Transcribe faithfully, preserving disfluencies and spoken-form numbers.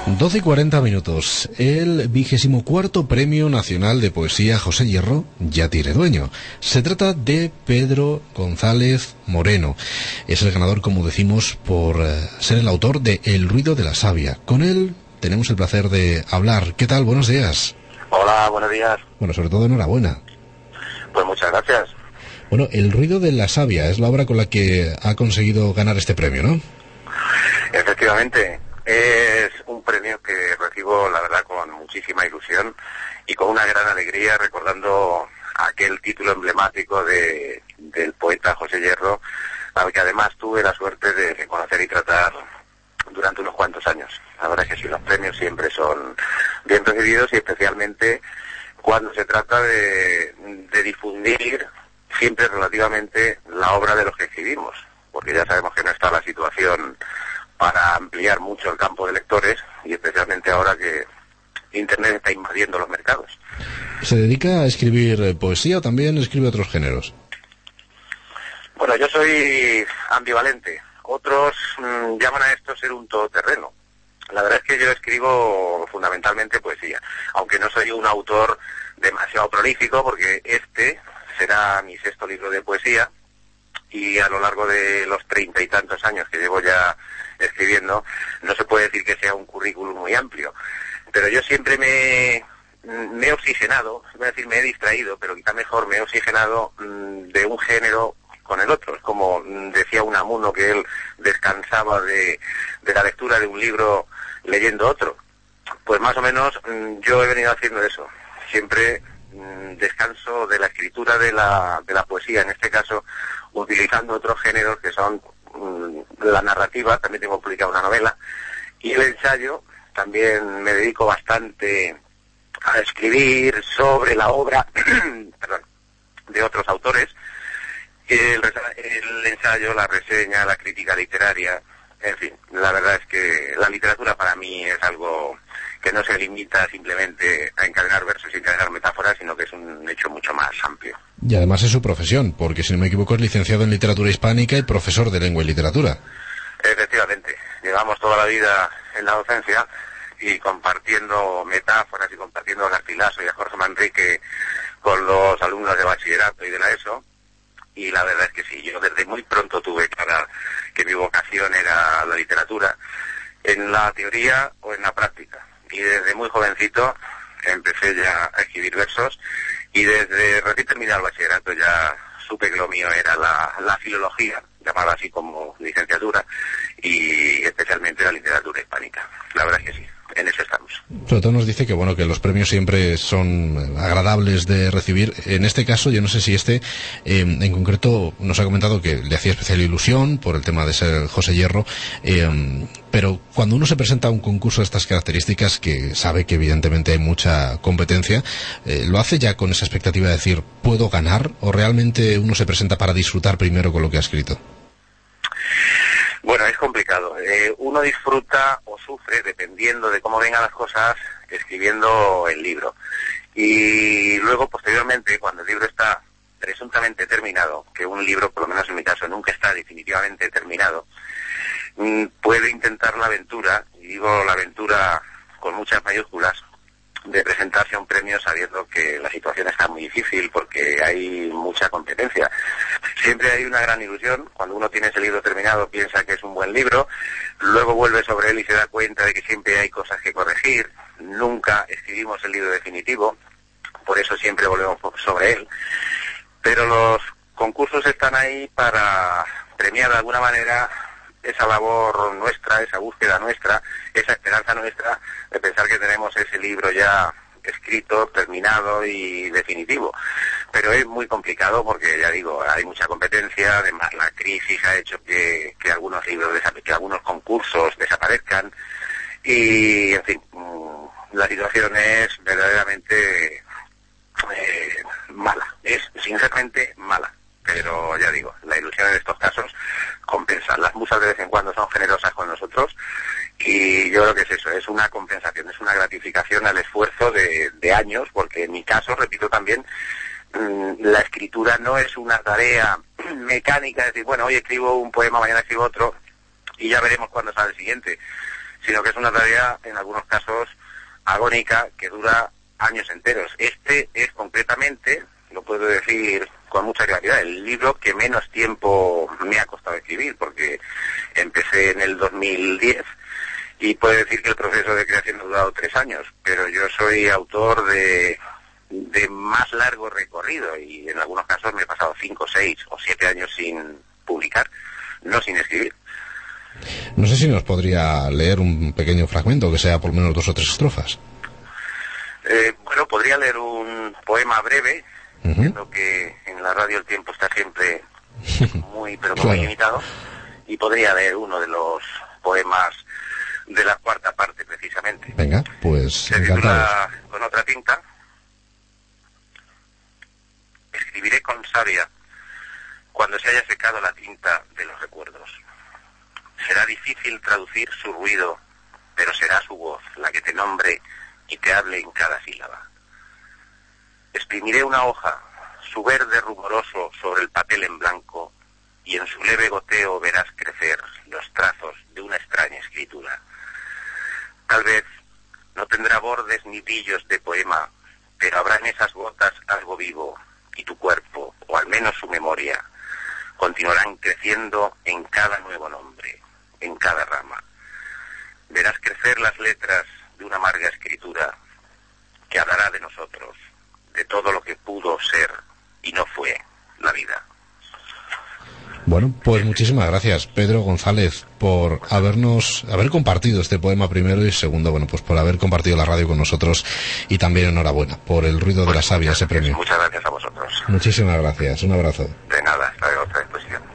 doce y cuarenta minutos. El vigésimo cuarto Premio Nacional de Poesía José Hierro ya tiene dueño. Se trata de Pedro González Moreno. Es el ganador, como decimos, por eh, ser el autor de El ruido de la savia. Con él tenemos el placer de hablar. ¿Qué tal? Buenos días. Hola, buenos días. Bueno, sobre todo enhorabuena. Pues muchas gracias. Bueno, El ruido de la savia es la obra con la que ha conseguido ganar este premio, ¿no? Efectivamente. Es un premio que recibo, la verdad, con muchísima ilusión y con una gran alegría, recordando aquel título emblemático de, del poeta José Hierro, al que además tuve la suerte de conocer y tratar durante unos cuantos años. La verdad es que sí, los premios siempre son bien recibidos y especialmente cuando se trata de, de difundir siempre relativamente la obra de los que escribimos, porque ya sabemos que no está la situación para ampliar mucho el campo de lectores, y especialmente ahora que Internet está invadiendo los mercados. ¿Se dedica a escribir poesía o también escribe otros géneros? Bueno, yo soy ambivalente. Otros mmm, llaman a esto ser un todoterreno. La verdad es que yo escribo fundamentalmente poesía, aunque no soy un autor demasiado prolífico, porque este será mi sexto libro de poesía, y a lo largo de los treinta y tantos años que llevo ya escribiendo, no se puede decir que sea un currículum muy amplio, pero yo siempre me, me he oxigenado, voy a decir me he distraído, pero quizá mejor me he oxigenado mmm, de un género con el otro. Es como mmm, decía Unamuno, que él descansaba de, de la lectura de un libro leyendo otro. Pues más o menos mmm, yo he venido haciendo eso, siempre mmm, descanso de la escritura de la, de la poesía, en este caso utilizando otros géneros que son la narrativa. También tengo publicada una novela, y el ensayo. También me dedico bastante a escribir sobre la obra perdón, de otros autores. El, el ensayo, la reseña, la crítica literaria, en fin, la verdad es que la literatura para mí es algo que no se limita simplemente a encadenar versos y encadenar metáforas, sino que es un hecho mucho más amplio. Y además es su profesión, porque si no me equivoco es licenciado en literatura hispánica y profesor de lengua y literatura. Efectivamente, llevamos toda la vida en la docencia y compartiendo metáforas y compartiendo a Garcilaso y a Jorge Manrique con los alumnos de bachillerato y de la ESO, y la verdad es que sí, yo desde muy pronto tuve clara que mi vocación era la literatura, en la teoría o en la práctica, y desde muy jovencito empecé ya a escribir versos, y desde recién terminar el bachillerato ya supe que lo mío era la, la filología, llamada así como licenciatura, y especialmente la literatura hispánica. La verdad es que sí, en eso estamos. Sobre todo nos dice que bueno que los premios siempre son agradables de recibir. En este caso, yo no sé si este eh, en concreto nos ha comentado que le hacía especial ilusión por el tema de ser José Hierro, eh, pero cuando uno se presenta a un concurso de estas características, que sabe que evidentemente hay mucha competencia, eh, ¿lo hace ya con esa expectativa de decir puedo ganar, o realmente uno se presenta para disfrutar primero con lo que ha escrito? Bueno, es complicado. Eh, uno disfruta o sufre, dependiendo de cómo vengan las cosas, escribiendo el libro. Y luego, posteriormente, cuando el libro está presuntamente terminado, que un libro, por lo menos en mi caso, nunca está definitivamente terminado, mmm, puede intentar la aventura, y digo la aventura con muchas mayúsculas, de presentarse a un premio sabiendo que la situación está muy difícil porque hay mucha competencia. Siempre hay una gran ilusión, cuando uno tiene ese libro terminado piensa que es un buen libro, luego vuelve sobre él y se da cuenta de que siempre hay cosas que corregir, nunca escribimos el libro definitivo, por eso siempre volvemos sobre él, pero los concursos están ahí para premiar de alguna manera esa labor nuestra, esa búsqueda nuestra, esa esperanza nuestra de pensar que tenemos ese libro ya escrito, terminado y definitivo. Pero es muy complicado porque, ya digo, hay mucha competencia, además la crisis ha hecho que, que algunos libros, que algunos concursos desaparezcan, y, en fin, la situación es verdaderamente eh, mala, es sinceramente mala. Pero ya digo, la ilusión en estos casos compensa. Las musas de vez en cuando son generosas con nosotros, y yo creo que es eso, es una compensación, es una gratificación al esfuerzo de, de años, porque en mi caso, repito también, mmm, la escritura no es una tarea mecánica, es decir, bueno, hoy escribo un poema, mañana escribo otro, y ya veremos cuándo sale el siguiente. sino que es una tarea, en algunos casos, agónica, que dura años enteros. Este es concretamente, lo puedo decir con mucha claridad, el libro que menos tiempo me ha costado escribir, porque empecé en el dos mil diez y puedo decir que el proceso de creación ha durado tres años, pero yo soy autor de, de más largo recorrido y en algunos casos me he pasado cinco, seis o siete años sin publicar, no sin escribir. No sé si nos podría leer un pequeño fragmento, que sea por lo menos dos o tres estrofas. Eh, bueno, podría leer un poema breve. Uh-huh. Entiendo que en la radio el tiempo está siempre muy, pero muy claro. limitado, y podría leer uno de los poemas de la cuarta parte, precisamente. Venga, pues se titula Con otra tinta. Escribiré con savia cuando se haya secado la tinta de los recuerdos. Será difícil traducir su ruido, pero será su voz la que te nombre y te hable en cada sílaba. Exprimiré una hoja, su verde rumoroso sobre el papel en blanco, y en su leve goteo verás crecer los trazos de una extraña escritura. Tal vez no tendrá bordes ni brillos de poema, pero habrá en esas gotas algo vivo, y tu cuerpo, o al menos su memoria, continuarán creciendo en cada nuevo nombre, en cada rama. Verás crecer las letras de una amarga escritura que hablará de nosotros, de todo lo que pudo ser y no fue la vida. Bueno, pues muchísimas gracias, Pedro González, por habernos, haber compartido este poema primero, y segundo, bueno, pues por haber compartido la radio con nosotros, y también enhorabuena por El ruido pues de la savia, ese premio. Muchas gracias a vosotros. Muchísimas gracias, un abrazo. De nada, hasta luego, a vuestra disposición.